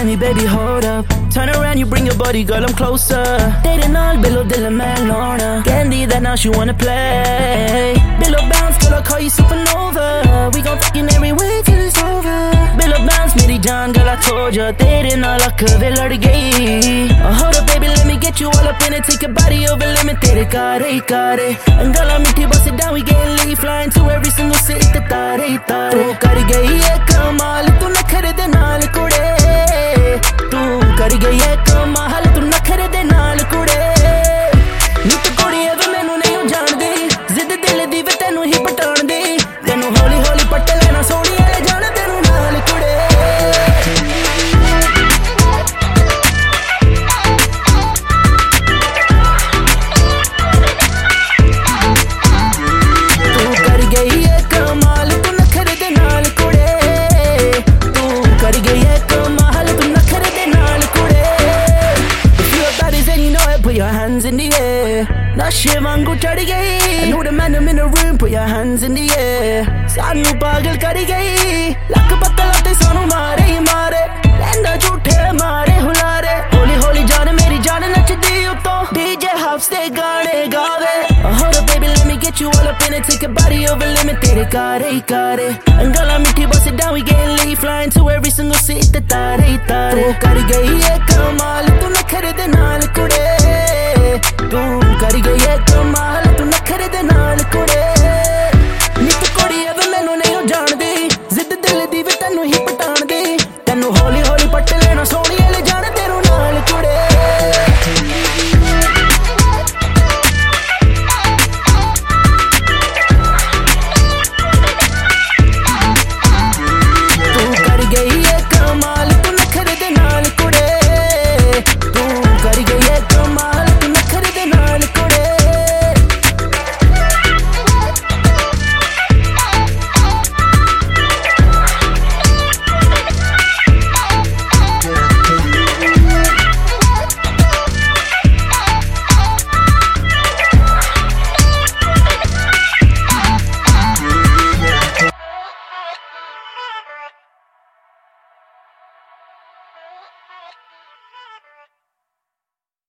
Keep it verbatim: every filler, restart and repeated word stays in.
let me, baby, hold up. Turn around, you bring your body, girl, I'm closer. Dating all below the man, Lorna. Candy that now she wanna play. Below bounce, girl, I call you supernova. We gon' fucking every way till it's over. Below bounce, meri jaan, girl, I told ya. Tere naal akh ve lad gayi. Oh, hold up, baby, let me get you all up in it. Take your body over limit, tere kaare kaare. And girl, I'm meethi, bust it down, we getting lit. Flying to every single city, te taare taare. Tu kar gayi hai kamal, tu nakhre de naal kude. Tu kar gayi hai kamal, tu nakhre de naal kude. Ni tu kudi ave mainu nahi jaande. Zidd dil di ve tenu hi pataan de. Tenu holi holi pat lena soni le jaana tenu naal kude. Tu kar gayi hai kamal, tu nakhre de naal kude. Tu kar gayi hai kamal, tu nakhre de naal kude. If you a baddie then you know it, put your hands in the air. Nashe wangu chad gayi. I know the man I'm in the room, put your hands in the air. Sanu pagal kar gayi. Lakh batala te sanu mare hi mare. Lenda jhoothe mare hulare. Holi holi jaan meri jaan nachdi utto. D J Hubs de gaane gaave. Oh, hold up, baby, let me get you all up in it. Take your body over limit, tere kaare kaare. And girl, I'm meethi, bust it down, we getting lit. Flying to every single city, te taare taare. Tu kar gayi hai kamal.